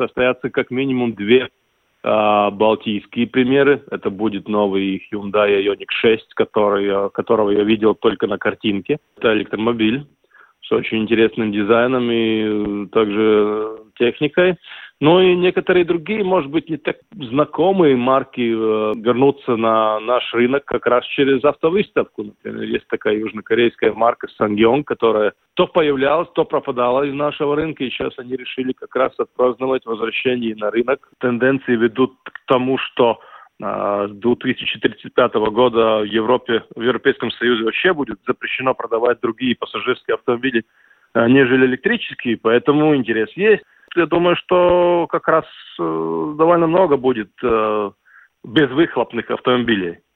состоятся как минимум две балтийские примеры. Это будет новый Hyundai Ioniq 6, которого я видел только на картинке. Это электромобиль с очень интересным дизайном и также техникой. Ну и некоторые другие, может быть, не так знакомые марки вернутся на наш рынок как раз через автовыставку. Например, есть такая южнокорейская марка Ssangyong, которая то появлялась, то пропадала из нашего рынка, и сейчас они решили как раз отпраздновать возвращение на рынок. Тенденции ведут к тому, что с 2035 года в Европейском Союзе вообще будет запрещено продавать другие пассажирские автомобили, нежели электрические, поэтому интерес есть. Я думаю, что как раз довольно много будет безвыхлопных автомобилей.